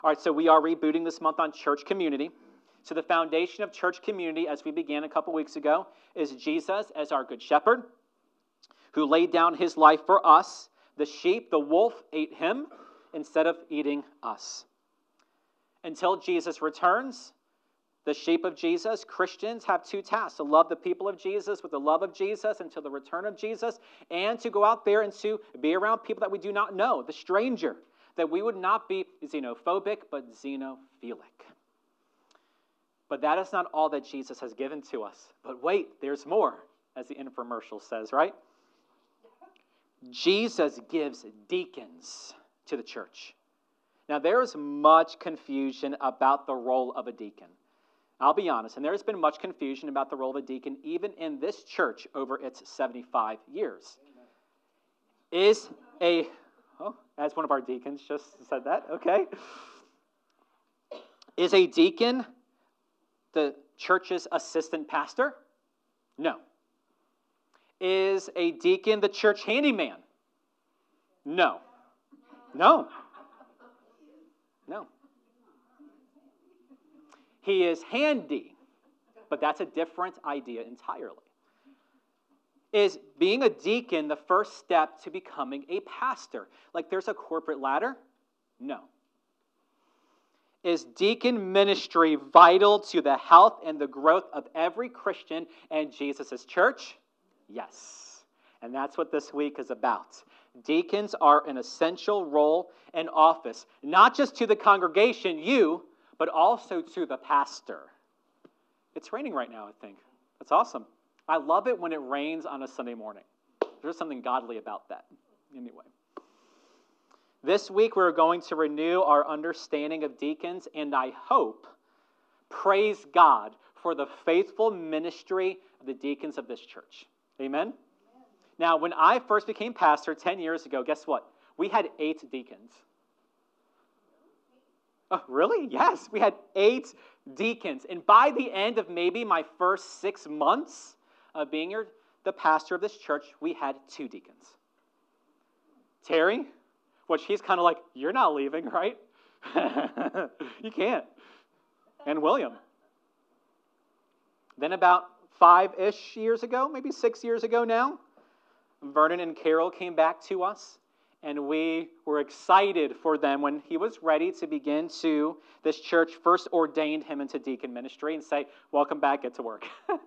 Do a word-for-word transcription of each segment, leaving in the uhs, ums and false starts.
All right, so we are rebooting this month on church community. So the foundation of church community, as we began a couple weeks ago, is Jesus as our good shepherd, who laid down his life for us. The sheep, the wolf, ate him instead of eating us. Until Jesus returns, the sheep of Jesus, Christians, have two tasks: to love the people of Jesus with the love of Jesus until the return of Jesus, and to go out there and to be around people that we do not know, the stranger, that we would not be xenophobic, but xenophilic. But that is not all that Jesus has given to us. But wait, there's more, as the infomercial says, right? Jesus gives deacons to the church. Now, there is much confusion about the role of a deacon. I'll be honest, and there's been much confusion about the role of a deacon even in this church over its seventy-five years. Is a, oh, as one of our deacons just said that, okay. Is a deacon the church's assistant pastor? No. Is a deacon the church handyman? No. No. No. He is handy, but that's a different idea entirely. Is being a deacon the first step to becoming a pastor? Like there's a corporate ladder? No. Is deacon ministry vital to the health and the growth of every Christian and Jesus' church? Yes. And that's what this week is about. Deacons are an essential role and office, not just to the congregation, you, but also to the pastor. It's raining right now, I think. That's awesome. I love it when it rains on a Sunday morning. There's something godly about that. Anyway. This week we're going to renew our understanding of deacons, and I hope, praise God, for the faithful ministry of the deacons of this church. Amen? Amen. Now, when I first became pastor ten years ago, guess what? We had eight deacons. Oh, really? Yes, we had eight deacons. And by the end of maybe my first six months of being your, the pastor of this church, we had two deacons. Terry, well, she's kind of like, you're not leaving, right? You can't. And William. Then about five-ish years ago, maybe six years ago now, Vernon and Carol came back to us. And we were excited for them when he was ready to begin to, this church first ordained him into deacon ministry and say, welcome back, get to work.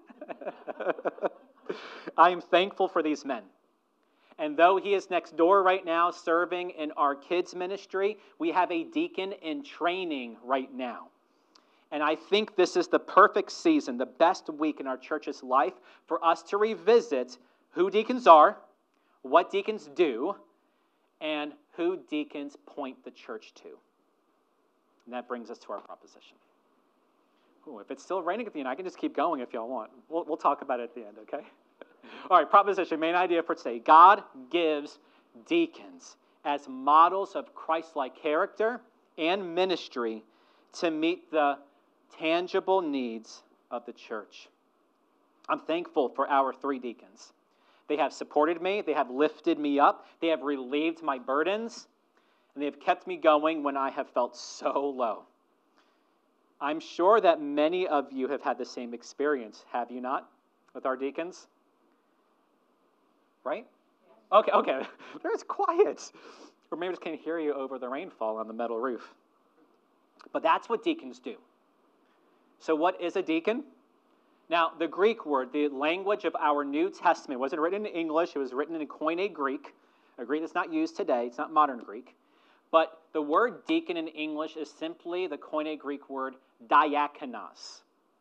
I am thankful for these men. And though he is next door right now serving in our kids ministry, we have a deacon in training right now. And I think this is the perfect season, the best week in our church's life for us to revisit who deacons are, what deacons do, and who deacons point the church to. And that brings us to our proposition. Ooh, if it's still raining at the end, I can just keep going if y'all want. We'll, we'll talk about it at the end, okay? All right, proposition, main idea for today. God gives deacons as models of Christ-like character and ministry to meet the tangible needs of the church. I'm thankful for our three deacons. They have supported me. They have lifted me up. They have relieved my burdens. And they have kept me going when I have felt so low. I'm sure that many of you have had the same experience, have you not, with our deacons? Right? Okay, okay. There's quiet. Or maybe I just can't hear you over the rainfall on the metal roof. But that's what deacons do. So what is a deacon? Now, the Greek word, the language of our New Testament, wasn't written in English. It was written in Koine Greek, a Greek that's not used today. It's not modern Greek. But the word deacon in English is simply the Koine Greek word diakonos.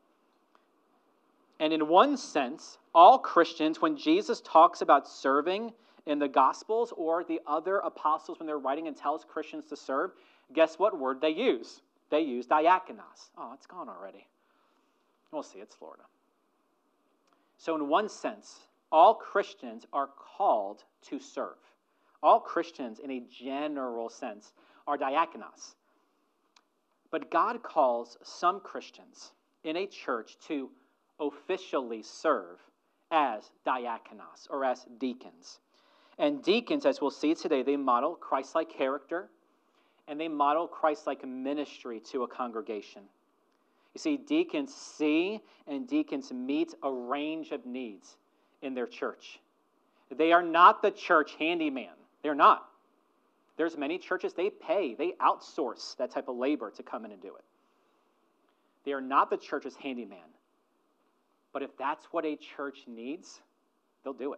And in one sense, all Christians, when Jesus talks about serving in the Gospels or the other apostles when they're writing and tells Christians to serve, guess what word they use? They use diakonos. Oh, it's gone already. We'll see, it's Florida. So in one sense, all Christians are called to serve. All Christians, in a general sense, are diakonos. But God calls some Christians in a church to officially serve as diakonos, or as deacons. And deacons, as we'll see today, they model Christ-like character and they model Christ-like ministry to a congregation. You see, deacons see and deacons meet a range of needs in their church. They are not the church handyman. They're not. There's many churches, they pay, they outsource that type of labor to come in and do it. They are not the church's handyman. But if that's what a church needs, they'll do it.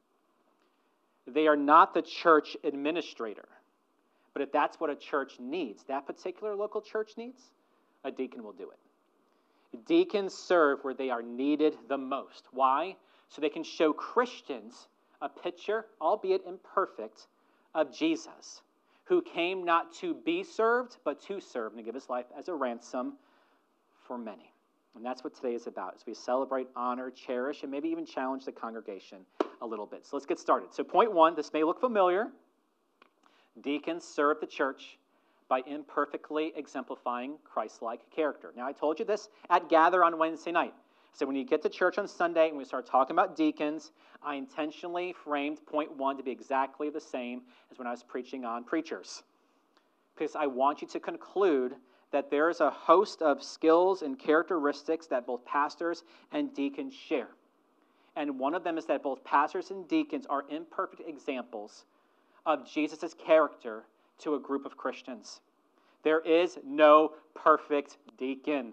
They are not the church administrator. But if that's what a church needs, that particular local church needs, a deacon will do it. Deacons serve where they are needed the most. Why? So they can show Christians a picture, albeit imperfect, of Jesus, who came not to be served, but to serve and to give his life as a ransom for many. And that's what today is about, as we celebrate, honor, cherish, and maybe even challenge the congregation a little bit. So let's get started. So point one, this may look familiar. Deacons serve the church by imperfectly exemplifying Christ-like character. Now, I told you this at Gather on Wednesday night. So when you get to church on Sunday and we start talking about deacons, I intentionally framed point one to be exactly the same as when I was preaching on preachers. Because I want you to conclude that there is a host of skills and characteristics that both pastors and deacons share. And one of them is that both pastors and deacons are imperfect examples of Jesus' character to a group of Christians. There is no perfect deacon.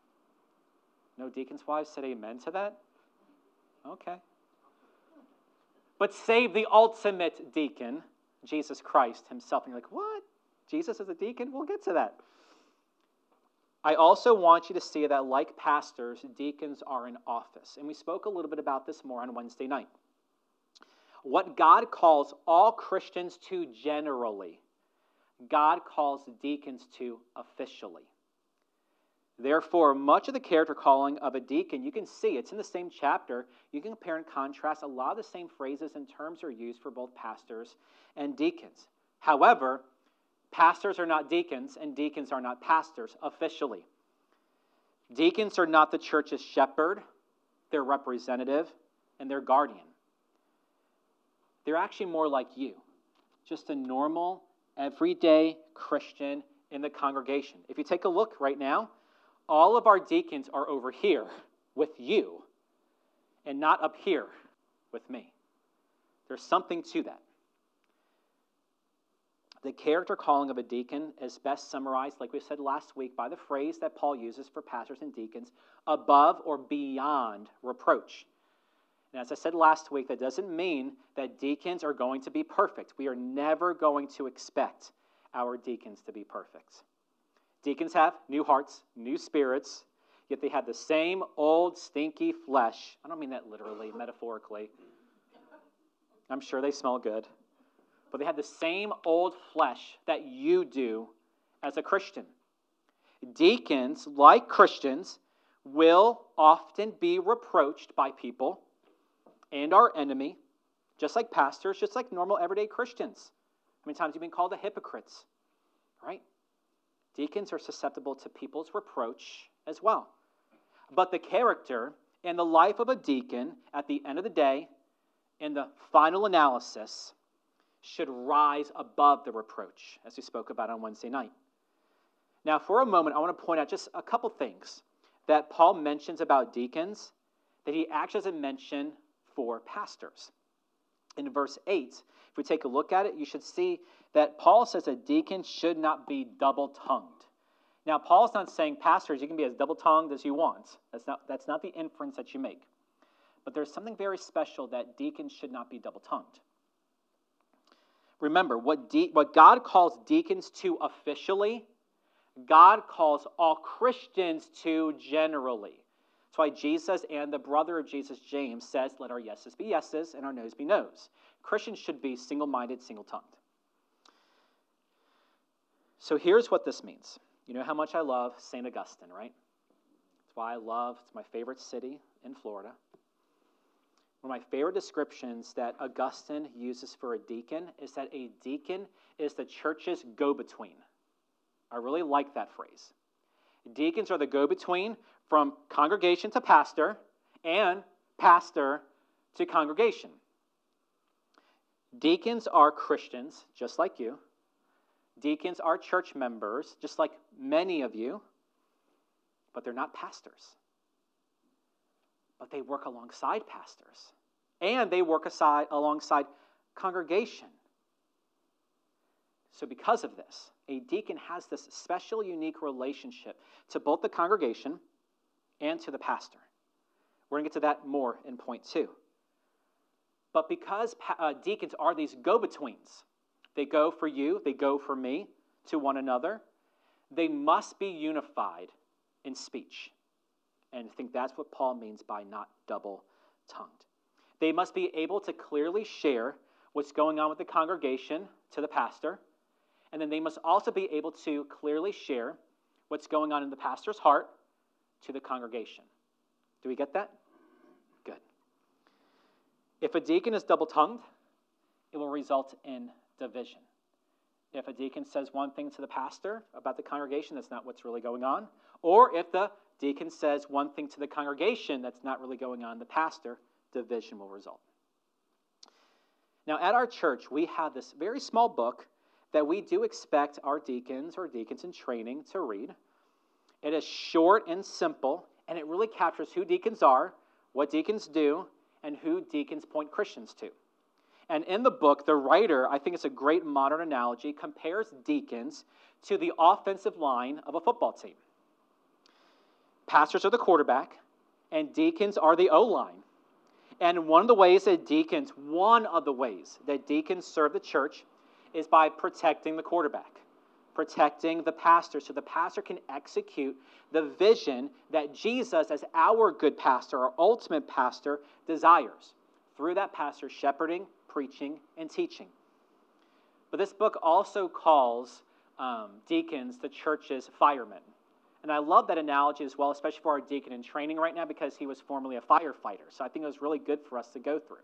No deacons' wives said amen to that? Okay. But save the ultimate deacon, Jesus Christ himself. And you're like, what? Jesus is a deacon? We'll get to that. I also want you to see that, like pastors, deacons are in office. And we spoke a little bit about this more on Wednesday night. What God calls all Christians to generally, God calls deacons to officially. Therefore, much of the character calling of a deacon, you can see, it's in the same chapter. You can compare and contrast. A lot of the same phrases and terms are used for both pastors and deacons. However, pastors are not deacons, and deacons are not pastors officially. Deacons are not the church's shepherd, their representative, and their guardian. They're actually more like you, just a normal, everyday Christian in the congregation. If you take a look right now, all of our deacons are over here with you and not up here with me. There's something to that. The character calling of a deacon is best summarized, like we said last week, by the phrase that Paul uses for pastors and deacons, above or beyond reproach. And as I said last week, that doesn't mean that deacons are going to be perfect. We are never going to expect our deacons to be perfect. Deacons have new hearts, new spirits, yet they have the same old stinky flesh. I don't mean that literally, metaphorically. I'm sure they smell good. But they have the same old flesh that you do as a Christian. Deacons, like Christians, will often be reproached by people and our enemy, just like pastors, just like normal everyday Christians. How many times have you been called a hypocrites? Right? Deacons are susceptible to people's reproach as well. But the character and the life of a deacon, at the end of the day, in the final analysis, should rise above the reproach, as we spoke about on Wednesday night. Now, for a moment, I want to point out just a couple things that Paul mentions about deacons that he actually doesn't mention for pastors. In verse eight, if we take a look at it, you should see that Paul says a deacon should not be double-tongued. Now, Paul's not saying, pastors, you can be as double-tongued as you want. That's not, that's not the inference that you make. But there's something very special that deacons should not be double-tongued. Remember, what, de- what God calls deacons to officially, God calls all Christians to generally. That's why Jesus and the brother of Jesus, James, says, let our yeses be yeses and our noes be noes. Christians should be single-minded, single-tongued. So here's what this means. You know how much I love Saint Augustine, right? That's why I love, it's my favorite city in Florida. One of my favorite descriptions that Augustine uses for a deacon is that a deacon is the church's go-between. I really like that phrase. Deacons are the go-between from congregation to pastor and pastor to congregation. Deacons are Christians, just like you, Deacons are church members, just like many of you, but they're not pastors. But they work alongside pastors. And they work aside, alongside congregation. So because of this, a deacon has this special, unique relationship to both the congregation and to the pastor. We're going to get to that more in point two. But because uh, deacons are these go-betweens, they go for you, they go for me, to one another, they must be unified in speech. And I think that's what Paul means by not double-tongued. They must be able to clearly share what's going on with the congregation to the pastor, and then they must also be able to clearly share what's going on in the pastor's heart to the congregation. Do we get that? Good. If a deacon is double-tongued, it will result in division. If a deacon says one thing to the pastor about the congregation, that's not what's really going on. Or if the deacon says one thing to the congregation that's not really going on, the pastor, division will result. Now, at our church, we have this very small book that we do expect our deacons or deacons in training to read. It is short and simple, and it really captures who deacons are, what deacons do, and who deacons point Christians to. And in the book, the writer, I think it's a great modern analogy, compares deacons to the offensive line of a football team. Pastors are the quarterback, and deacons are the O-line. And one of the ways that deacons, one of the ways that deacons serve the church is by protecting the quarterback, protecting the pastor, so the pastor can execute the vision that Jesus, as our good pastor, our ultimate pastor, desires through that pastor shepherding, preaching, and teaching. But this book also calls um, deacons the church's firemen. And I love that analogy as well, especially for our deacon in training right now, because he was formerly a firefighter. So I think it was really good for us to go through.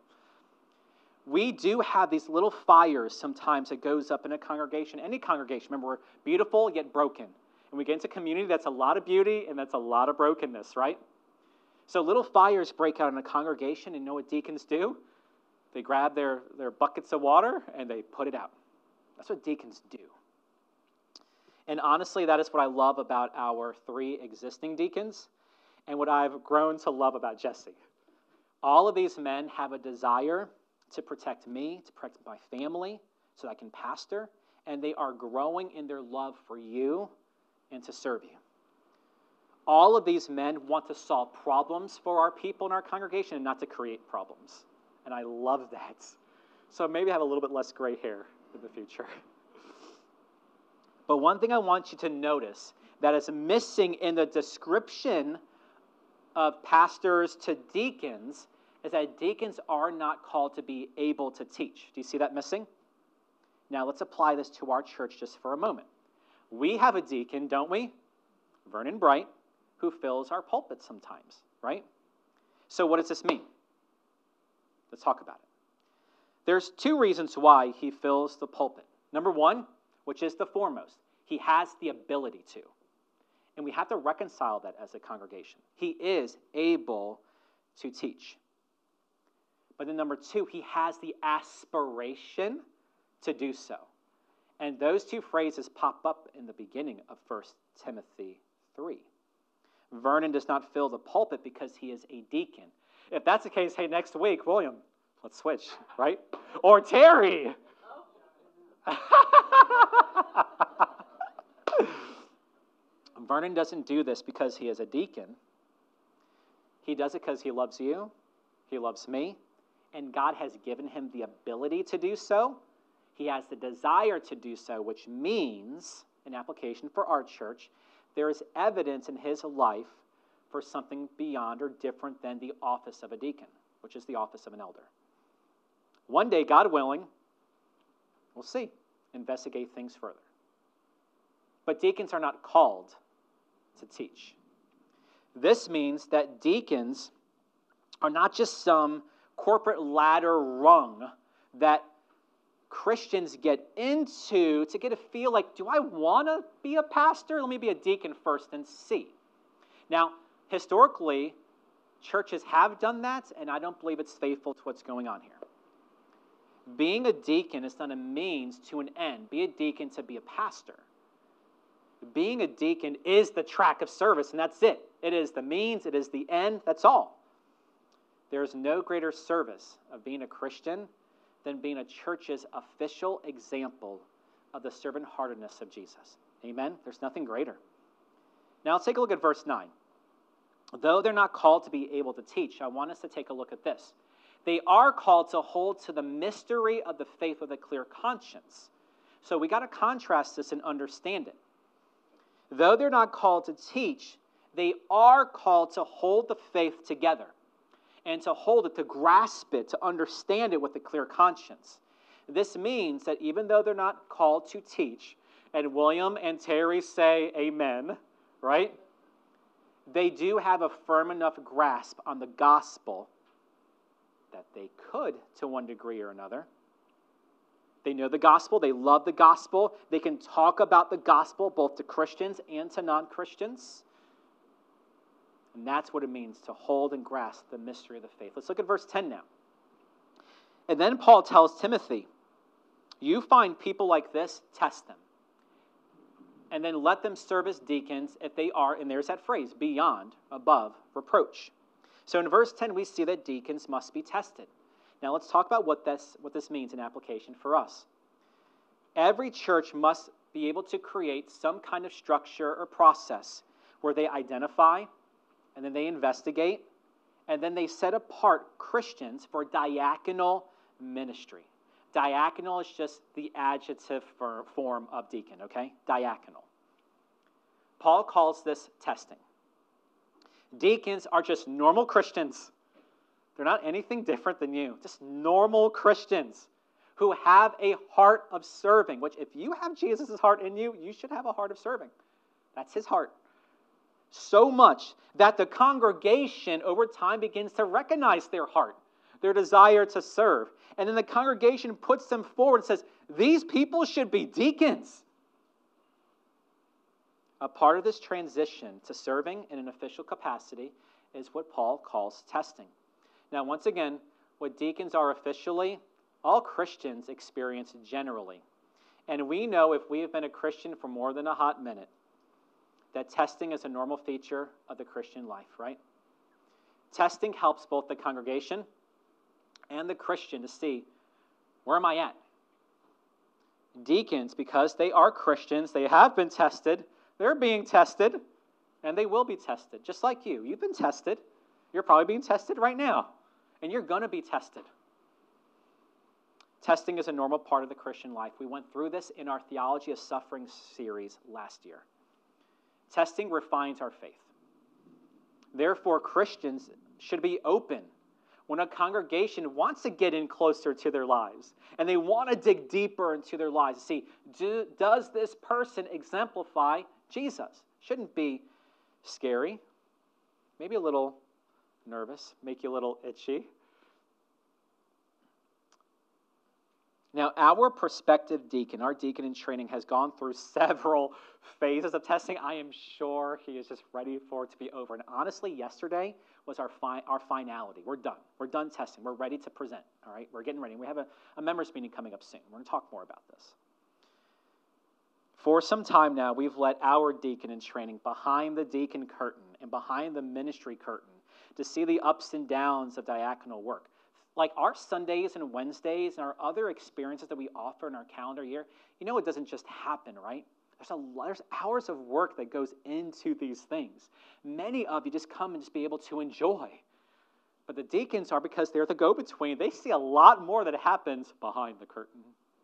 We do have these little fires sometimes that goes up in a congregation, any congregation. Remember, we're beautiful yet broken. And we get into community that's a lot of beauty and that's a lot of brokenness, right? So little fires break out in a congregation, and you know what deacons do? They grab their, their buckets of water and they put it out. That's what deacons do. And honestly, that is what I love about our three existing deacons and what I've grown to love about Jesse. All of these men have a desire to protect me, to protect my family, so that I can pastor, and they are growing in their love for you and to serve you. All of these men want to solve problems for our people in our congregation and not to create problems. And I love that. So maybe I have a little bit less gray hair in the future. But one thing I want you to notice that is missing in the description of pastors to deacons is that deacons are not called to be able to teach. Do you see that missing? Now let's apply this to our church just for a moment. We have a deacon, don't we? Vernon Bright, who fills our pulpit sometimes, right? So what does this mean? Let's talk about it. There's two reasons why he fills the pulpit. Number one, which is the foremost, he has the ability to. And we have to reconcile that as a congregation. He is able to teach. But then number two, he has the aspiration to do so. And those two phrases pop up in the beginning of First Timothy three. Vernon does not fill the pulpit because he is a deacon. If that's the case, hey, next week, William, let's switch, right? Or Terry. Vernon doesn't do this because he is a deacon. He does it because he loves you, he loves me, and God has given him the ability to do so. He has the desire to do so, which means, in application for our church, there is evidence in his life for something beyond or different than the office of a deacon, which is the office of an elder. One day, God willing, we'll see, investigate things further. But deacons are not called to teach. This means that deacons are not just some corporate ladder rung that Christians get into to get a feel like, do I want to be a pastor? Let me be a deacon first and see. Now, historically, churches have done that, and I don't believe it's faithful to what's going on here. Being a deacon is not a means to an end. Be a deacon to be a pastor. Being a deacon is the track of service, and that's it. It is the means, it is the end, that's all. There is no greater service of being a Christian than being a church's official example of the servant-heartedness of Jesus. Amen? There's nothing greater. Now let's take a look at verse nine. Though they're not called to be able to teach, I want us to take a look at this. They are called to hold to the mystery of the faith with a clear conscience. So we got to contrast this and understand it. Though they're not called to teach, they are called to hold the faith together and to hold it, to grasp it, to understand it with a clear conscience. This means that even though they're not called to teach, and William and Terry say amen, right? They do have a firm enough grasp on the gospel that they could, to one degree or another. They know the gospel. They love the gospel. They can talk about the gospel both to Christians and to non-Christians. And that's what it means to hold and grasp the mystery of the faith. Let's look at verse ten now. And then Paul tells Timothy, you find people like this, test them. And then let them serve as deacons if they are, and there's that phrase, beyond, above, reproach. So in verse ten, we see that deacons must be tested. Now let's talk about what this, what this means in application for us. Every church must be able to create some kind of structure or process where they identify, and then they investigate, and then they set apart Christians for diaconal ministry. Diaconal is just the adjective for, form of deacon, okay? Diaconal. Paul calls this testing. Deacons are just normal Christians. They're not anything different than you. Just normal Christians who have a heart of serving, which if you have Jesus' heart in you, you should have a heart of serving. That's his heart. So much that the congregation over time begins to recognize their heart, their desire to serve. And then the congregation puts them forward and says, these people should be deacons. A part of this transition to serving in an official capacity is what Paul calls testing. Now, once again, what deacons are officially, all Christians experience generally. And we know if we have been a Christian for more than a hot minute, that testing is a normal feature of the Christian life, right? Testing helps both the congregation and the Christian to see, where am I at? Deacons, because they are Christians, they have been tested, they're being tested, and they will be tested, just like you. You've been tested. You're probably being tested right now, and you're going to be tested. Testing is a normal part of the Christian life. We went through this in our Theology of Suffering series last year. Testing refines our faith. Therefore, Christians should be open when a congregation wants to get in closer to their lives and they want to dig deeper into their lives to see, do, does this person exemplify Jesus? Shouldn't be scary, maybe a little nervous, make you a little itchy. Now, our prospective deacon, our deacon in training, has gone through several phases of testing. I am sure he is just ready for it to be over. And honestly, yesterday was our fi- our finality. We're done. We're done testing. We're ready to present. All right, we're getting ready. We have a, a members meeting coming up soon. We're going to talk more about this. For some time now, we've let our deacon in training behind the deacon curtain and behind the ministry curtain to see the ups and downs of diaconal work. Like our Sundays and Wednesdays and our other experiences that we offer in our calendar year, you know it doesn't just happen, right? There's a lot, there's hours of work that goes into these things. Many of you just come and just be able to enjoy. But the deacons are, because they're the go-between, they see a lot more that happens behind the curtain.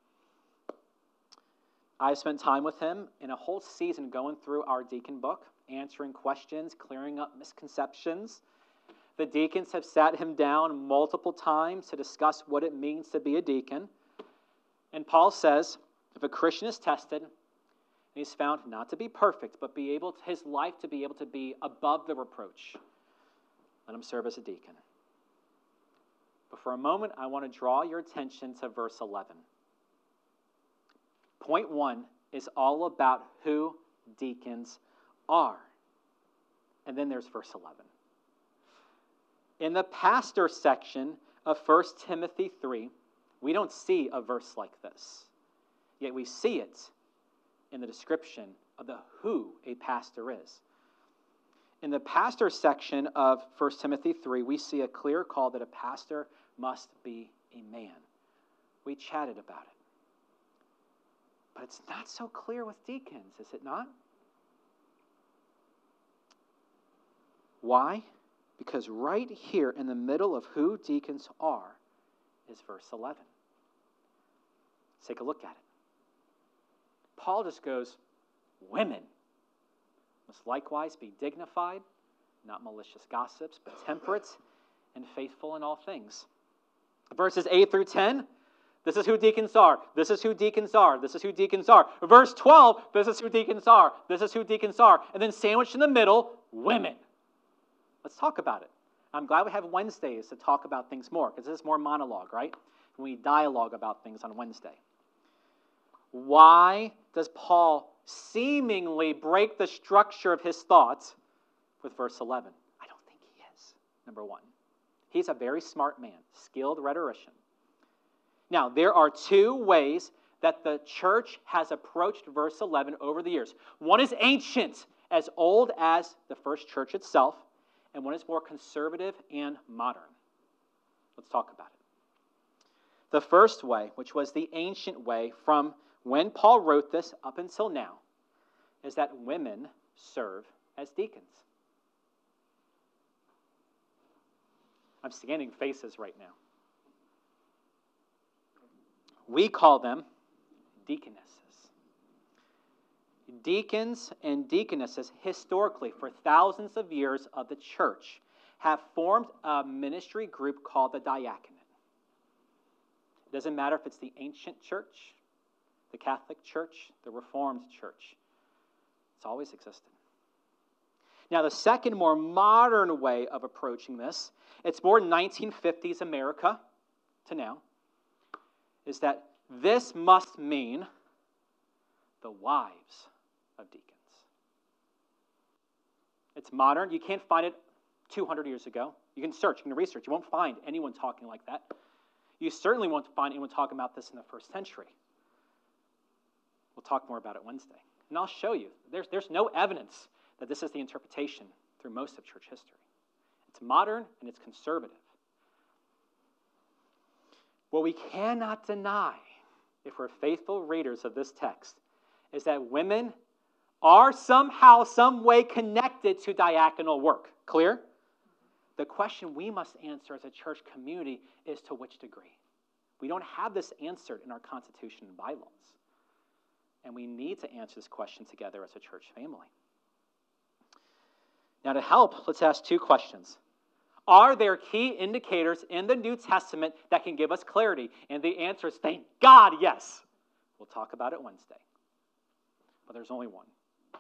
I've spent time with him in a whole season going through our deacon book, answering questions, clearing up misconceptions. The deacons have sat him down multiple times to discuss what it means to be a deacon. And Paul says, if a Christian is tested, and he's found not to be perfect, but be able to, his life to be able to be above the reproach, let him serve as a deacon. But for a moment, I want to draw your attention to verse eleven. Point one is all about who deacons are. And then there's verse eleven. In the pastor section of First Timothy three, We don't see a verse like this, yet we see it in the description of the who a pastor is. In the pastor section of First Timothy three, we see a clear call that a pastor must be a man. We chatted about it. But it's not so clear with deacons, is it not? Why? Because right here in the middle of who deacons are is verse eleven. Let's take a look at it. Paul just goes, women must likewise be dignified, not malicious gossips, but temperate and faithful in all things. Verses eight through ten, this is who deacons are. This is who deacons are. This is who deacons are. Verse twelve, this is who deacons are. This is who deacons are. And then sandwiched in the middle, women. Let's talk about it. I'm glad we have Wednesdays to talk about things more, because this is more monologue, right? We dialogue about things on Wednesday. Why does Paul seemingly break the structure of his thoughts with verse eleven? I don't think he is, number one. He's a very smart man, skilled rhetorician. Now, there are two ways that the church has approached verse eleven over the years. One is ancient, as old as the first church itself, and one is more conservative and modern. Let's talk about it. The first way, which was the ancient way from when Paul wrote this up until now, is that women serve as deacons. I'm scanning faces right now. We call them deaconesses. Deacons and deaconesses, historically, for thousands of years of the church, have formed a ministry group called the diaconate. It doesn't matter if it's the ancient church, the Catholic Church, the Reformed Church. It's always existed. Now, the second, more modern way of approaching this, it's more nineteen fifties America to now, is that this must mean the wives of deacons. It's modern. You can't find it two hundred years ago. You can search, you can research. You won't find anyone talking like that. You certainly won't find anyone talking about this in the first century. We'll talk more about it Wednesday. And I'll show you. There's, there's no evidence that this is the interpretation through most of church history. It's modern and it's conservative. What we cannot deny, if we're faithful readers of this text, is that women are somehow, some way connected to diaconal work. Clear? The question we must answer as a church community is to which degree? We don't have this answered in our Constitution and bylaws. And we need to answer this question together as a church family. Now, to help, let's ask two questions. Are there key indicators in the New Testament that can give us clarity? And the answer is, thank God, yes. We'll talk about it Wednesday. But there's only one.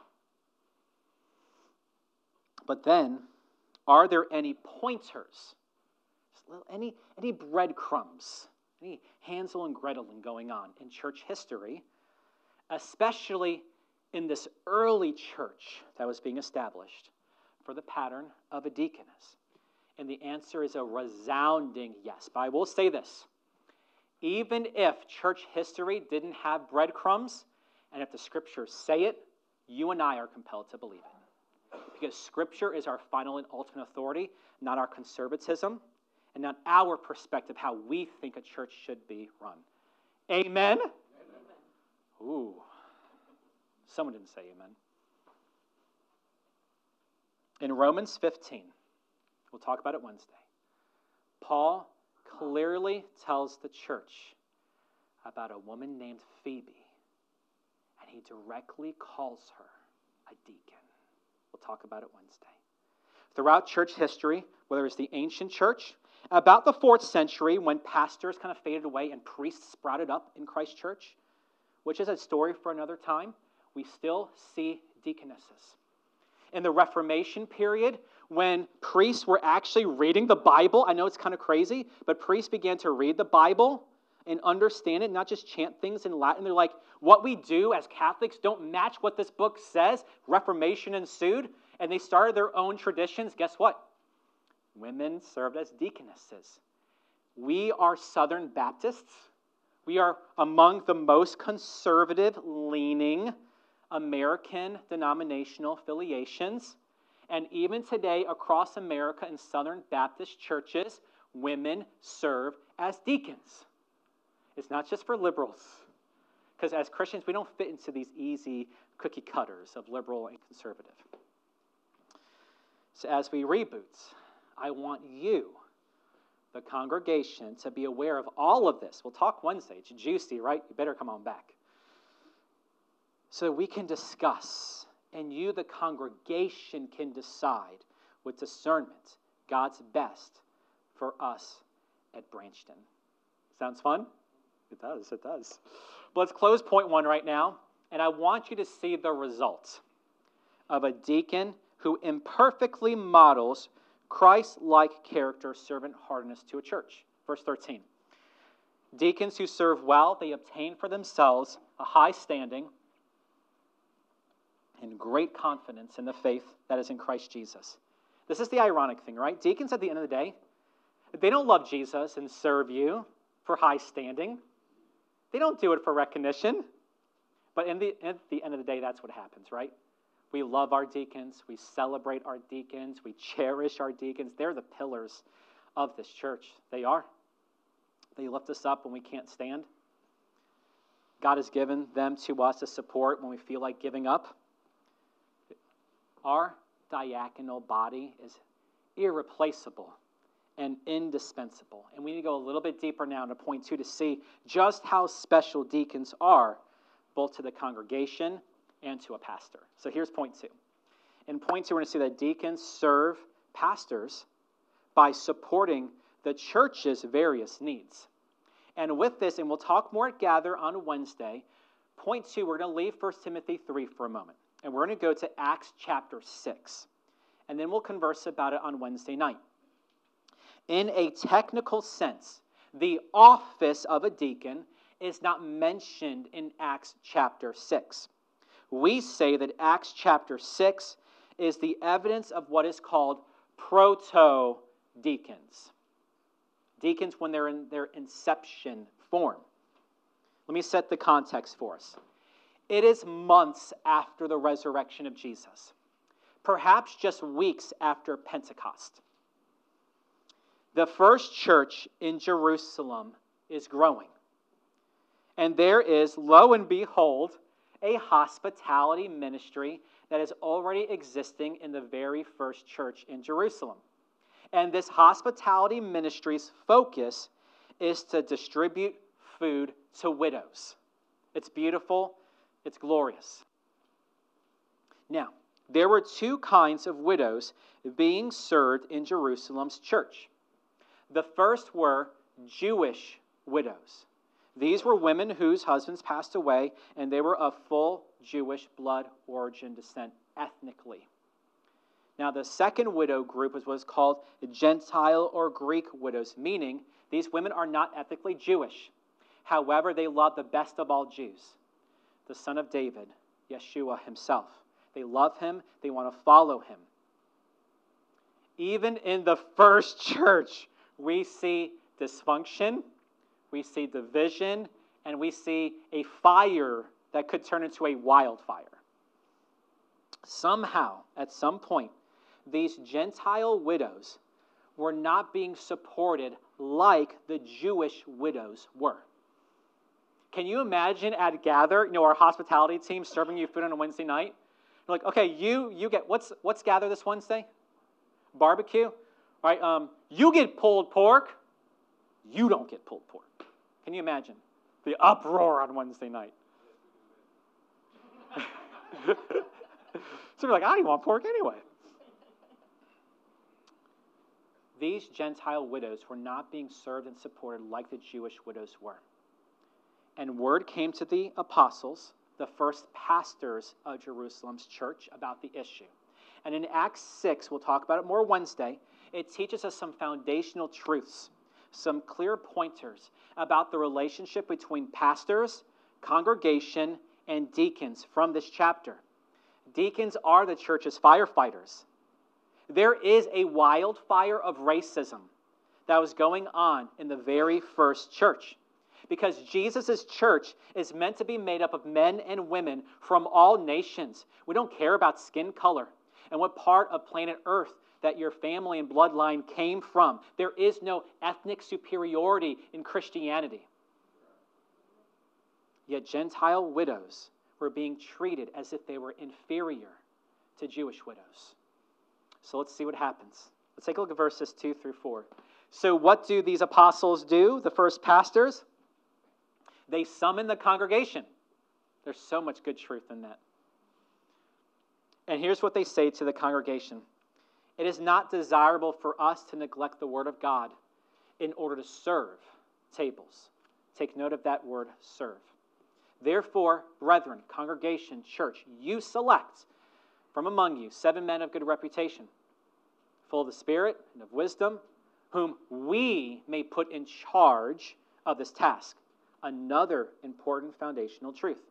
But then, are there any pointers? Any, any breadcrumbs? Any Hansel and Gretel going on in church history, especially in this early church that was being established, for the pattern of a deaconess? And the answer is a resounding yes. But I will say this. Even if church history didn't have breadcrumbs, and if the scriptures say it, you and I are compelled to believe it. Because scripture is our final and ultimate authority, not our conservatism, and not our perspective how we think a church should be run. Amen? Amen. Ooh. Someone didn't say amen. In Romans fifteen, we'll talk about it Wednesday, Paul clearly tells the church about a woman named Phoebe, and he directly calls her a deacon. We'll talk about it Wednesday. Throughout church history, whether it's the ancient church, about the fourth century, when pastors kind of faded away and priests sprouted up in Christ Church, which is a story for another time, we still see deaconesses. In the Reformation period, when priests were actually reading the Bible, I know it's kind of crazy, but priests began to read the Bible and understand it, not just chant things in Latin. They're like, what we do as Catholics don't match what this book says. Reformation ensued, and they started their own traditions. Guess what? Women served as deaconesses. We are Southern Baptists. We are among the most conservative-leaning American denominational affiliations. And even today, across America in Southern Baptist churches, women serve as deacons. It's not just for liberals, because as Christians, we don't fit into these easy cookie cutters of liberal and conservative. So as we reboot, I want you, the congregation, to be aware of all of this. We'll talk Wednesday. It's juicy, right? You better come on back. So we can discuss, and you, the congregation, can decide with discernment God's best for us at Branchton. Sounds fun? It does, it does. But let's close point one right now, and I want you to see the result of a deacon who imperfectly models Christ-like character, servant heartedness to a church. Verse thirteen. Deacons who serve well, they obtain for themselves a high standing and great confidence in the faith that is in Christ Jesus. This is the ironic thing, right? Deacons, at the end of the day, they don't love Jesus and serve you for high standing. They don't do it for recognition. But in the, at the end of the day, that's what happens, right? We love our deacons. We celebrate our deacons. We cherish our deacons. They're the pillars of this church. They are. They lift us up when we can't stand. God has given them to us to support when we feel like giving up. Our diaconal body is irreplaceable and indispensable. And we need to go a little bit deeper now to point two to see just how special deacons are, both to the congregation and to a pastor. So here's point two. In point two, we're going to see that deacons serve pastors by supporting the church's various needs. And with this, and we'll talk more at Gather on Wednesday, point two, we're going to leave First Timothy three for a moment. And we're going to go to Acts chapter six. And then we'll converse about it on Wednesday night. In a technical sense, the office of a deacon is not mentioned in Acts chapter six. We say that Acts chapter six is the evidence of what is called proto-deacons. Deacons when they're in their inception form. Let me set the context for us. It is months after the resurrection of Jesus, perhaps just weeks after Pentecost. The first church in Jerusalem is growing. And there is, lo and behold, a hospitality ministry that is already existing in the very first church in Jerusalem. And this hospitality ministry's focus is to distribute food to widows. It's beautiful. It's glorious. Now, there were two kinds of widows being served in Jerusalem's church. The first were Jewish widows. These were women whose husbands passed away, and they were of full Jewish blood, origin, descent, ethnically. Now, the second widow group is what's called Gentile or Greek widows, meaning these women are not ethnically Jewish. However, they love the best of all Jews, the Son of David, Yeshua himself. They love him. They want to follow him. Even in the first church, we see dysfunction, we see division, and we see a fire that could turn into a wildfire. Somehow, at some point, these Gentile widows were not being supported like the Jewish widows were. Can you imagine at Gather, you know, our hospitality team serving you food on a Wednesday night? You're like, okay, you you get, what's what's Gather this Wednesday? Barbecue? All right, um, you get pulled pork. You don't get pulled pork. Can you imagine the uproar on Wednesday night? So we're like, I don't even want pork anyway. These Gentile widows were not being served and supported like the Jewish widows were. And word came to the apostles, the first pastors of Jerusalem's church, about the issue. And in Acts six, we'll talk about it more Wednesday, it teaches us some foundational truths, some clear pointers about the relationship between pastors, congregation, and deacons from this chapter. Deacons are the church's firefighters. There is a wildfire of racism that was going on in the very first church. because Jesus' church is meant to be made up of men and women from all nations. We don't care about skin color and what part of planet Earth that your family and bloodline came from. There is no ethnic superiority in Christianity. Yet Gentile widows were being treated as if they were inferior to Jewish widows. So let's see what happens. Let's take a look at verses two through four. So what do these apostles do, the first pastors? They summon the congregation. There's so much good truth in that. And here's what they say to the congregation. It is not desirable for us to neglect the word of God in order to serve tables. Take note of that word, serve. Therefore, brethren, congregation, church, you select from among you seven men of good reputation, full of the Spirit and of wisdom, whom we may put in charge of this task. Another important foundational truth.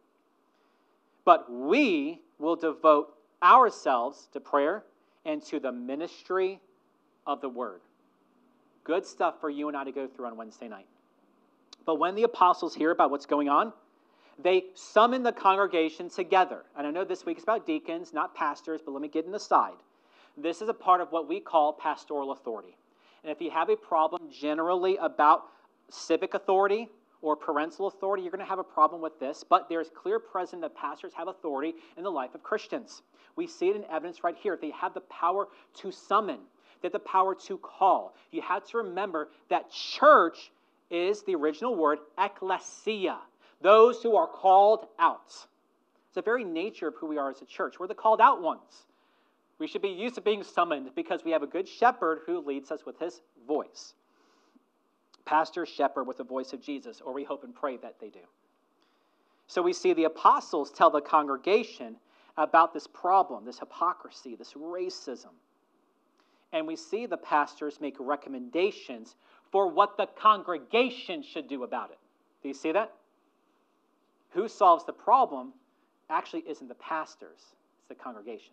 But we will devote ourselves to prayer and to the ministry of the word. Good stuff for you and I to go through on Wednesday night. But when the apostles hear about what's going on, they summon the congregation together. And I know this week is about deacons, not pastors, but let me get an aside. This is a part of what we call pastoral authority. And if you have a problem generally about civic authority or parental authority, you're going to have a problem with this. But there's clear precedent that pastors have authority in the life of Christians. We see it in evidence right here. They have the power to summon. They have the power to call. You have to remember that church is the original word ekklesia. Those who are called out. It's the very nature of who we are as a church. We're the called out ones. We should be used to being summoned because we have a good shepherd who leads us with his voice. Pastor, shepherd with the voice of Jesus, or we hope and pray that they do. So we see the apostles tell the congregation about this problem, this hypocrisy, this racism. And we see the pastors make recommendations for what the congregation should do about it. Do you see that? Who solves the problem actually isn't the pastors, it's the congregation.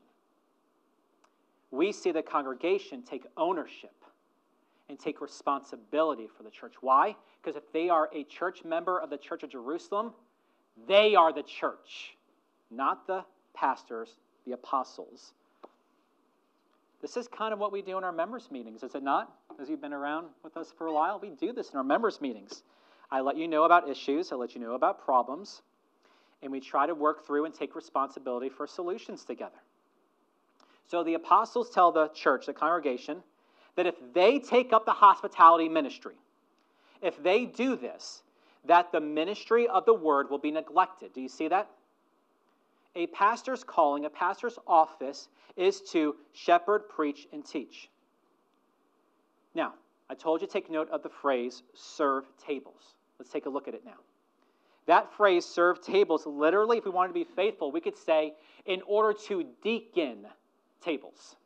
We see the congregation take ownership and take responsibility for the church. Why? Because if they are a church member of the Church of Jerusalem, they are the church, not the pastors, the apostles. This is kind of what we do in our members' meetings, is it not? As you've been around with us for a while, we do this in our members' meetings. I let you know about issues, I let you know about problems, and we try to work through and take responsibility for solutions together. So the apostles tell the church, the congregation, that if they take up the hospitality ministry, if they do this, that the ministry of the word will be neglected. Do you see that? A pastor's calling, a pastor's office is to shepherd, preach, and teach. Now, I told you to take note of the phrase, serve tables. Let's take a look at it now. That phrase, serve tables, literally, if we wanted to be faithful, we could say, in order to deacon tables.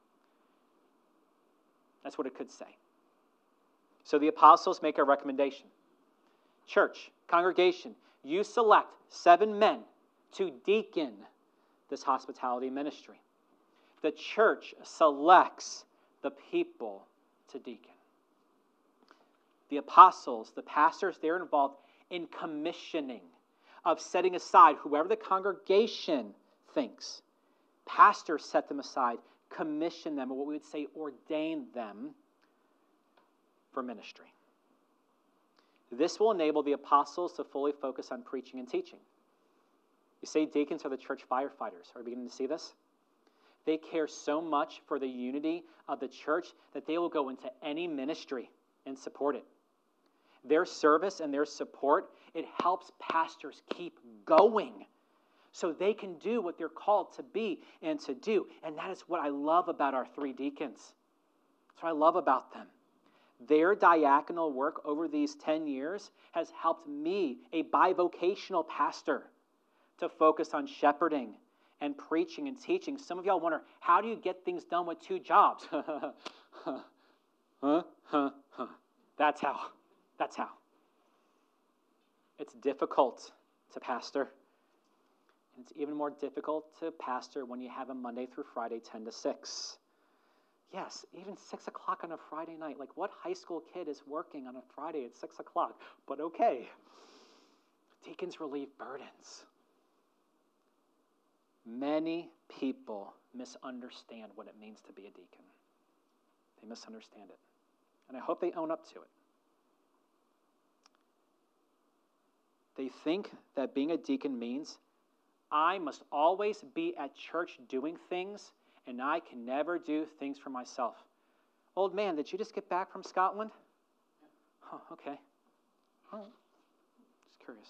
That's what it could say. So the apostles make a recommendation. Church, congregation, you select seven men to deacon this hospitality ministry. The church selects the people to deacon. The apostles, the pastors, they're involved in commissioning, of setting aside whoever the congregation thinks. Pastors set them aside, commission them, or what we would say ordain them for ministry. This will enable the apostles to fully focus on preaching and teaching. You say deacons are the church firefighters. Are we beginning to see this? They care so much for the unity of the church that they will go into any ministry and support it. Their service and their support, it helps pastors keep going so they can do what they're called to be and to do. And that is what I love about our three deacons. That's what I love about them. Their diaconal work over these ten years has helped me, a bivocational pastor, to focus on shepherding and preaching and teaching. Some of y'all wonder, how do you get things done with two jobs? huh, huh, huh. That's how. That's how. It's difficult to pastor. It's even more difficult to pastor when you have a Monday through Friday ten to six. Yes, even six o'clock on a Friday night. Like, what high school kid is working on a Friday at six o'clock? But okay. Deacons relieve burdens. Many people misunderstand what it means to be a deacon. They misunderstand it. And I hope they own up to it. They think that being a deacon means I must always be at church doing things, and I can never do things for myself. Old man, did you just get back from Scotland? Oh, okay. Oh, just curious.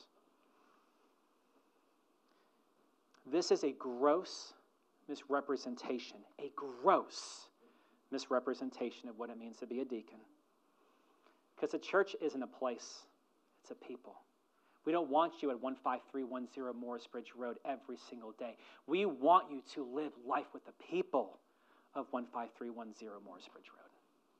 This is a gross misrepresentation, a gross misrepresentation of what it means to be a deacon. Because the church isn't a place, it's a people. We don't want you at one five three one zero Morris Bridge Road every single day. We want you to live life with the people of one five three one zero Morris Bridge Road.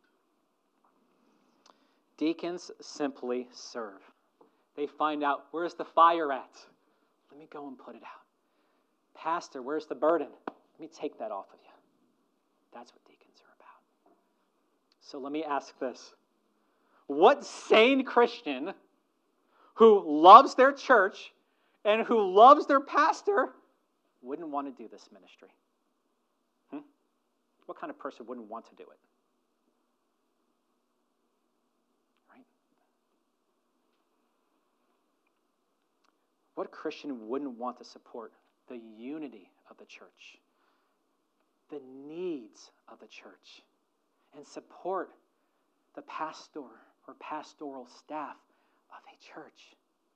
Deacons simply serve. They find out, where's the fire at? Let me go and put it out. Pastor, where's the burden? Let me take that off of you. That's what deacons are about. So let me ask this. What sane Christian who loves their church and who loves their pastor wouldn't want to do this ministry? Hmm? What kind of person wouldn't want to do it? Right? What Christian wouldn't want to support the unity of the church, the needs of the church, and support the pastor or pastoral staff of a church?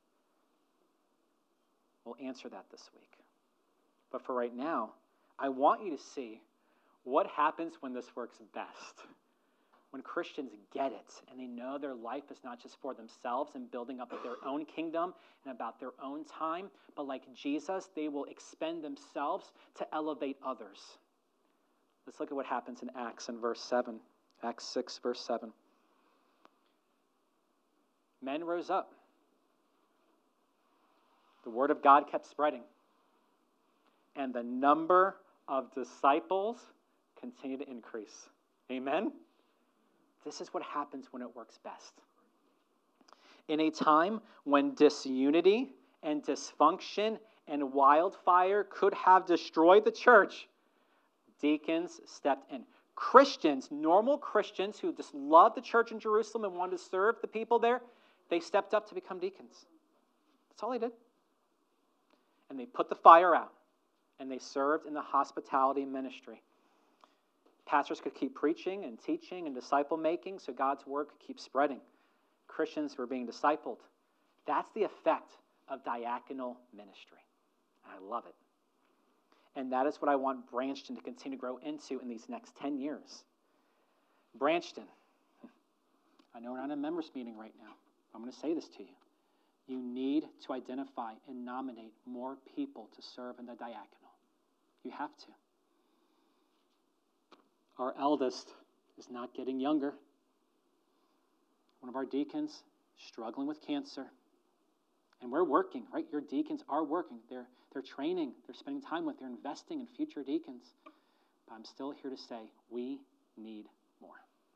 We'll answer that this week. But for right now, I want you to see what happens when this works best. When Christians get it and they know their life is not just for themselves and building up their own kingdom and about their own time, but like Jesus, they will expend themselves to elevate others. Let's look at what happens in Acts in verse seven. Acts six, verse seven. Men rose up. The word of God kept spreading. And the number of disciples continued to increase. Amen? This is what happens when it works best. In a time when disunity and dysfunction and wildfire could have destroyed the church, deacons stepped in. Christians, normal Christians who just loved the church in Jerusalem and wanted to serve the people there, they stepped up to become deacons. That's all they did. And they put the fire out, and they served in the hospitality ministry. Pastors could keep preaching and teaching and disciple making, so God's word could keep spreading. Christians were being discipled. That's the effect of diaconal ministry. I love it. And that is what I want Branchton to continue to grow into in these next ten years. Branchton, I know we're not in a members meeting right now. I'm going to say this to you. You need to identify and nominate more people to serve in the diaconal. You have to. Our eldest is not getting younger. One of our deacons struggling with cancer. And we're working, right? Your deacons are working. They're, they're training. They're spending time with. They're investing in future deacons. But I'm still here to say we need more.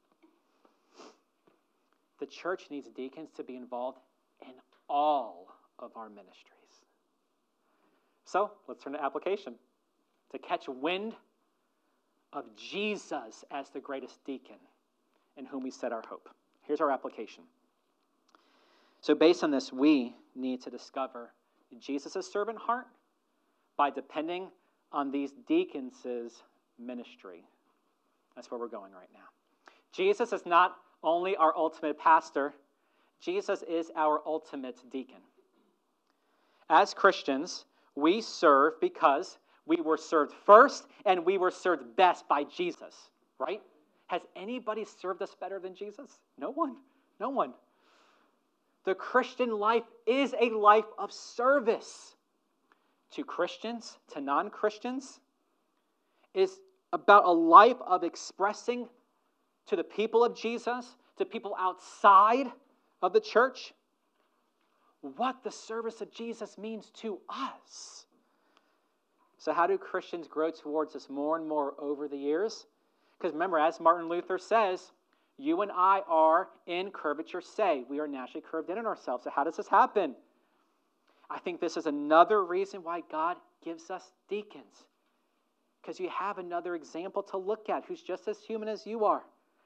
The church needs deacons to be involved in all of our ministries. So let's turn to application. To catch wind of Jesus as the greatest deacon in whom we set our hope. Here's our application. So based on this, we need to discover Jesus' servant heart by depending on these deacons' ministry. That's where we're going right now. Jesus is not only our ultimate pastor, Jesus is our ultimate deacon. As Christians, we serve because we were served first and we were served best by Jesus, right? Has anybody served us better than Jesus? No one. No one. The Christian life is a life of service to Christians, to non-Christians. It is about a life of expressing to the people of Jesus, to people outside of the church, what the service of Jesus means to us. So how do Christians grow towards this more and more over the years? Because remember, as Martin Luther says, you and I are in curvature se. We are naturally curved in in ourselves. So how does this happen? I think this is another reason why God gives us deacons. Because you have another example to look at who's just as human as you are.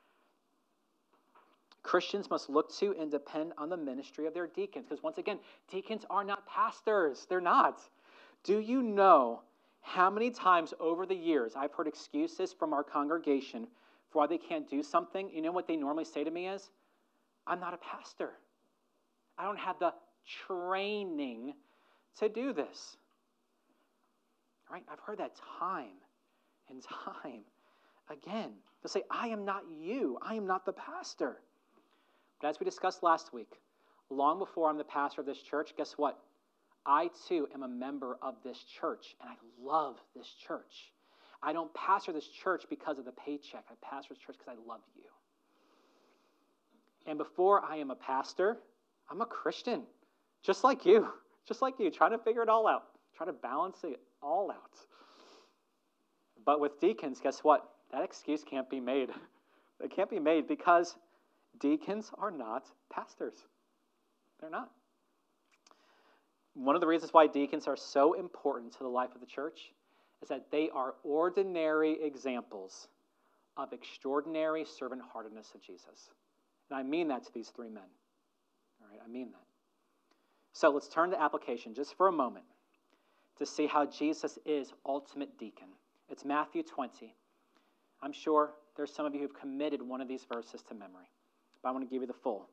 Christians must look to and depend on the ministry of their deacons. Because once again, deacons are not pastors. They're not. Do you know how many times over the years I've heard excuses from our congregation for why they can't do something? You know what they normally say to me is, I'm not a pastor. I don't have the training to do this. Right? I've heard that time and time again. They'll say, I am not you. I am not the pastor. But as we discussed last week, long before I'm the pastor of this church, guess what? I too am a member of this church, and I love this church. I don't pastor this church because of the paycheck. I pastor this church because I love you. And before I am a pastor, I'm a Christian, just like you, just like you, trying to figure it all out, trying to balance it all out. But with deacons, guess what? That excuse can't be made. It can't be made because deacons are not pastors. They're not. One of the reasons why deacons are so important to the life of the church is that they are ordinary examples of extraordinary servant-heartedness of Jesus. And I mean that to these three men. All right, I mean that. So let's turn to application just for a moment to see how Jesus is ultimate deacon. It's Matthew twenty. I'm sure there's some of you who've committed one of these verses to memory, but I want to give you the full.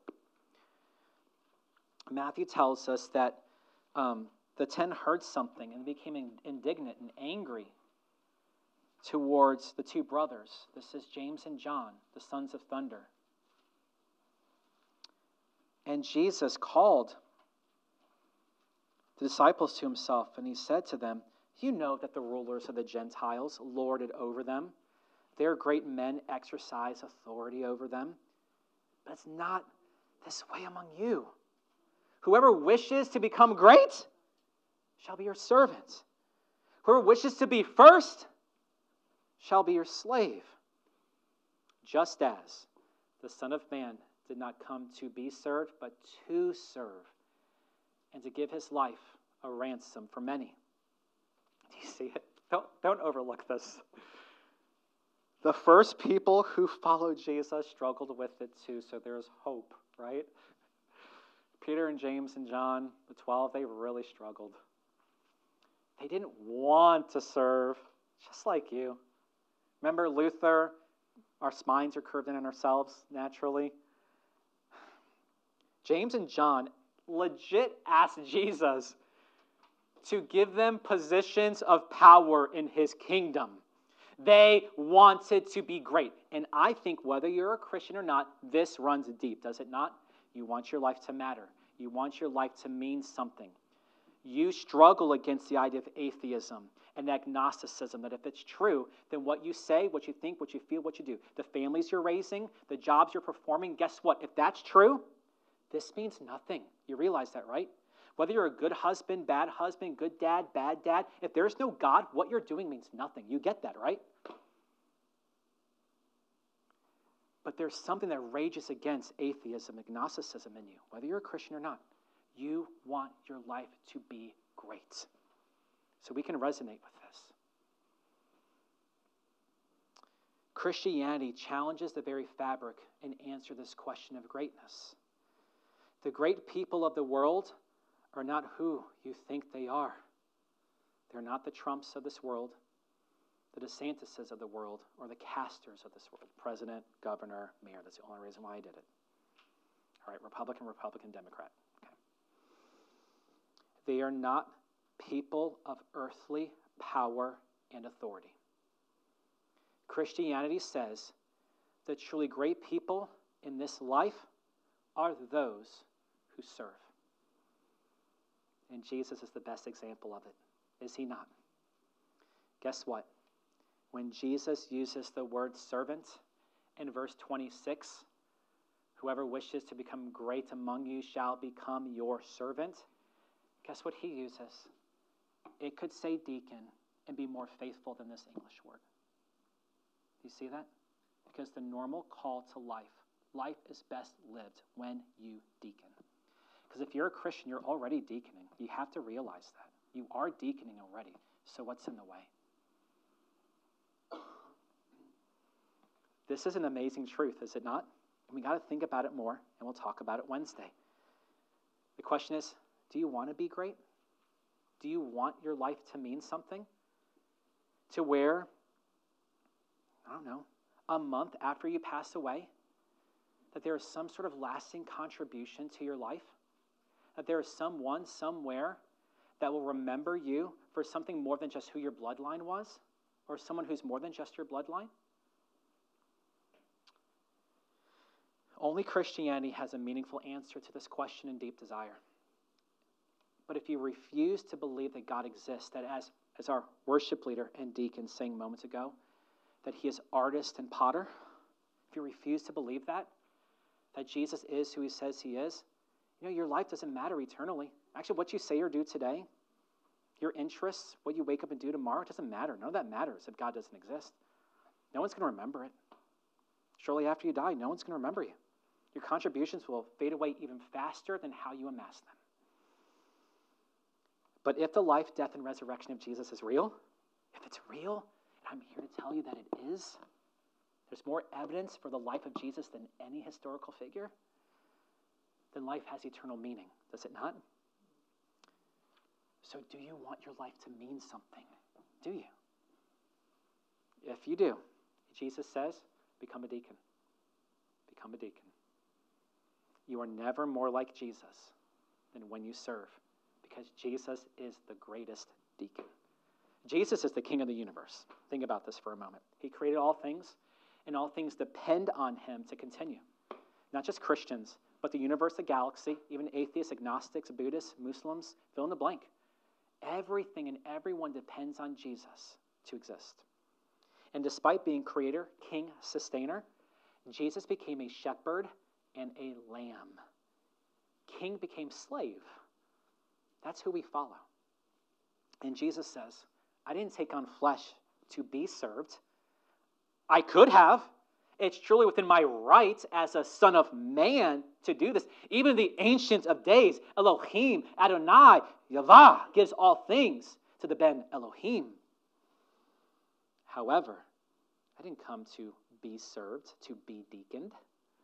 Matthew tells us that um, the ten heard something and became indignant and angry towards the two brothers. This is James and John, the sons of thunder. And Jesus called the disciples to himself, and he said to them, you know that the rulers of the Gentiles lord it over them. Their great men exercise authority over them. But it's not this way among you. Whoever wishes to become great shall be your servant. Whoever wishes to be first shall be your slave. Just as the Son of Man did not come to be served, but to serve, and to give his life a ransom for many. Do you see it? Don't, don't overlook this. The first people who followed Jesus struggled with it too, so there's hope, right? Peter and James and John, the twelve, they really struggled. They didn't want to serve, just like you. Remember Luther? Our spines are curved in on ourselves naturally. James and John legit asked Jesus to give them positions of power in his kingdom. They wanted to be great. And I think whether you're a Christian or not, this runs deep, does it not? You want your life to matter. You want your life to mean something. You struggle against the idea of atheism and agnosticism, that if it's true, then what you say, what you think, what you feel, what you do, the families you're raising, the jobs you're performing, guess what? If that's true, this means nothing. You realize that, right? Whether you're a good husband, bad husband, good dad, bad dad, if there's no God, what you're doing means nothing. You get that, right? But there's something that rages against atheism, agnosticism in you, whether you're a Christian or not. You want your life to be great. So we can resonate with this. Christianity challenges the very fabric and answer this question of greatness. The great people of the world are not who you think they are. They're not the Trumps of this world, the DeSantises of the world, or the Castors of this world. President, governor, mayor. That's the only reason why I did it. All right, Republican, Republican, Democrat. Okay. They are not people of earthly power and authority. Christianity says that truly great people in this life are those who serve. And Jesus is the best example of it, is he not? Guess what? When Jesus uses the word servant in verse twenty-six, whoever wishes to become great among you shall become your servant. Guess what he uses? It could say deacon and be more faithful than this English word. Do you see that? because the normal call to life, life is best lived when you deacon. Because if you're a Christian, you're already deaconing. You have to realize that. You are deaconing already. So what's in the way? This is an amazing truth, is it not? And we got to think about it more, and we'll talk about it Wednesday. The question is, do you want to be great? Do you want your life to mean something? To where, I don't know, a month after you pass away, that there is some sort of lasting contribution to your life? That there is someone somewhere that will remember you for something more than just who your bloodline was? Or someone who's more than just your bloodline? Only Christianity has a meaningful answer to this question and deep desire. But if you refuse to believe that God exists, that as, as our worship leader and deacon sang moments ago, that he is artist and potter, if you refuse to believe that, that Jesus is who he says he is, you know, your life doesn't matter eternally. Actually, what you say or do today, your interests, what you wake up and do tomorrow, it doesn't matter. None of that matters if God doesn't exist. No one's going to remember it. Shortly after you die, no one's going to remember you. Your contributions will fade away even faster than how you amass them. But if the life, death, and resurrection of Jesus is real, if it's real, and I'm here to tell you that it is, there's more evidence for the life of Jesus than any historical figure, then life has eternal meaning, does it not? So do you want your life to mean something? Do you? If you do, Jesus says, become a deacon. Become a deacon. You are never more like Jesus than when you serve, because Jesus is the greatest deacon. Jesus is the king of the universe. Think about this for a moment. He created all things, and all things depend on him to continue. Not just Christians, but the universe, the galaxy, even atheists, agnostics, Buddhists, Muslims, fill in the blank. Everything and everyone depends on Jesus to exist. And despite being creator, king, sustainer, Jesus became a shepherd and a lamb. King became slave. That's who we follow. And Jesus says, I didn't take on flesh to be served. I could have. It's truly within my rights as a son of man to do this. Even the Ancient of Days, Elohim, Adonai, Yahweh, gives all things to the Ben Elohim. However, I didn't come to be served, to be deaconed.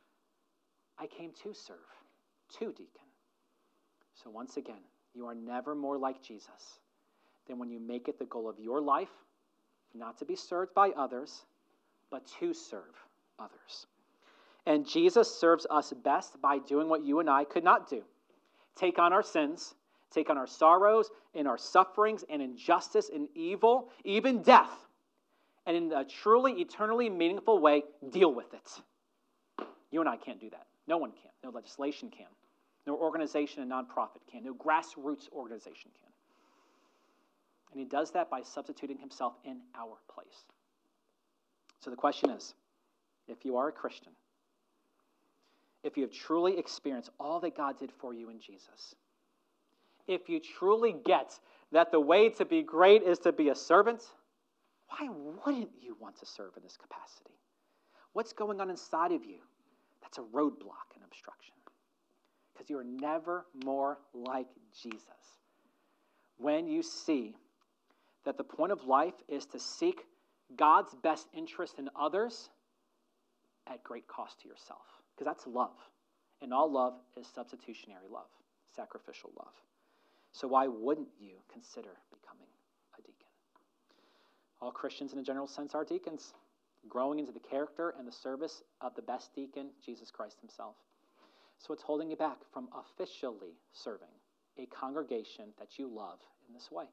I came to serve, to deacon. So once again, you are never more like Jesus than when you make it the goal of your life, not to be served by others, but to serve others. And Jesus serves us best by doing what you and I could not do. Take on our sins, take on our sorrows and our sufferings and injustice and evil, even death, and in a truly, eternally meaningful way, deal with it. You and I can't do that. No one can. No legislation can. No organization and nonprofit can. No grassroots organization can. And he does that by substituting himself in our place. So the question is, if you are a Christian, if you have truly experienced all that God did for you in Jesus, if you truly get that the way to be great is to be a servant, why wouldn't you want to serve in this capacity? What's going on inside of you that's a roadblock and obstruction? Because you are never more like Jesus. When you see that the point of life is to seek God's best interest in others at great cost to yourself. Because that's love. And all love is substitutionary love, sacrificial love. So why wouldn't you consider becoming a deacon? All Christians in a general sense are deacons, growing into the character and the service of the best deacon, Jesus Christ himself. So what's holding you back from officially serving a congregation that you love in this way?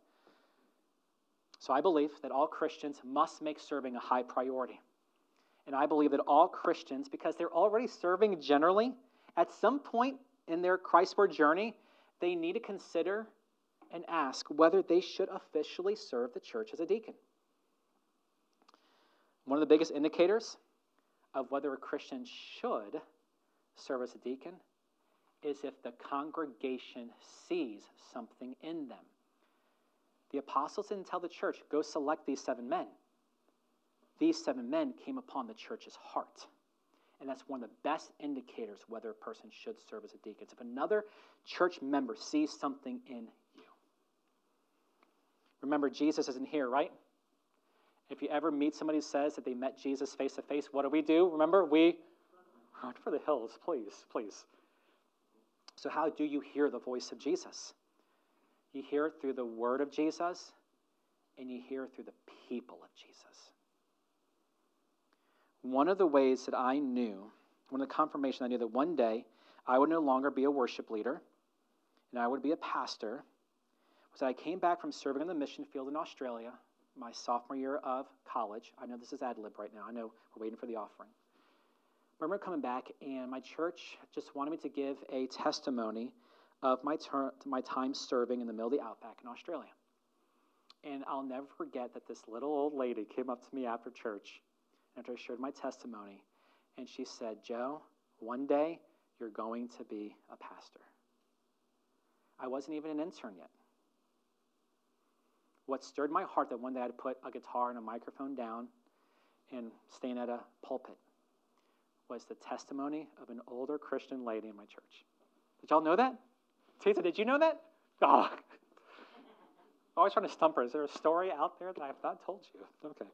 So I believe that all Christians must make serving a high priority. And I believe that all Christians, because they're already serving generally, at some point in their Christward journey, they need to consider and ask whether they should officially serve the church as a deacon. One of the biggest indicators of whether a Christian should serve as a deacon is if the congregation sees something in them. The apostles didn't tell the church, go select these seven men. these seven men came upon the church's heart. And that's one of the best indicators whether a person should serve as a deacon. If another church member sees something in you. Remember, Jesus isn't here, right? If you ever meet somebody who says that they met Jesus face to face, what do we do? Remember, we run for the hills, please, please. So how do you hear the voice of Jesus? You hear it through the word of Jesus, and you hear it through the people of Jesus. One of the ways that I knew, one of the confirmation I knew that one day I would no longer be a worship leader and I would be a pastor was that I came back from serving on the mission field in Australia my sophomore year of college. I know this is ad lib right now. I know we're waiting for the offering. But I remember coming back, and my church just wanted me to give a testimony of my, ter- my time serving in the middle of the outback in Australia. And I'll never forget that this little old lady came up to me after church, after I shared my testimony, and she said, "Joe, one day you're going to be a pastor." I wasn't even an intern yet. What stirred my heart that one day I'd put a guitar and a microphone down and stand at a pulpit was the testimony of an older Christian lady in my church. Did y'all know that? Tisa, did you know that? Oh, I'm always trying to stump her. Is there a story out there that I have not told you? Okay.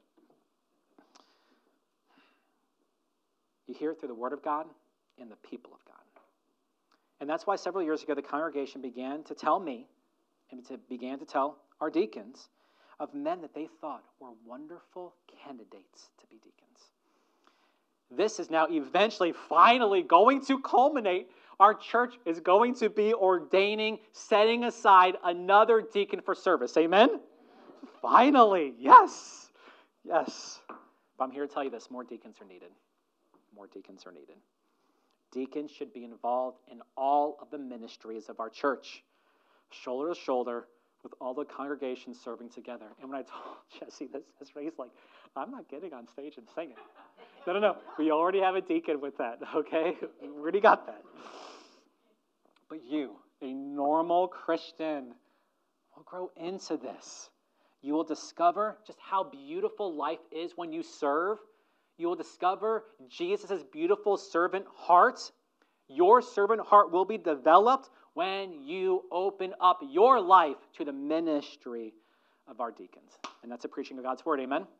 You hear it through the Word of God and the people of God. And that's why several years ago the congregation began to tell me and to, began to tell our deacons of men that they thought were wonderful candidates to be deacons. This is now eventually, finally going to culminate. Our church is going to be ordaining, setting aside another deacon for service. Amen? Finally, yes. Yes. But I'm here to tell you this, more deacons are needed. More deacons are needed. Deacons should be involved in all of the ministries of our church, shoulder to shoulder, with all the congregations serving together. And when I told Jesse this, he's like, "I'm not getting on stage and singing." No, no, no. We already have a deacon with that, okay? We already got that. But you, a normal Christian, will grow into this. You will discover just how beautiful life is when you serve. You will discover Jesus' beautiful servant heart. Your servant heart will be developed when you open up your life to the ministry of our deacons. And that's a preaching of God's word. Amen?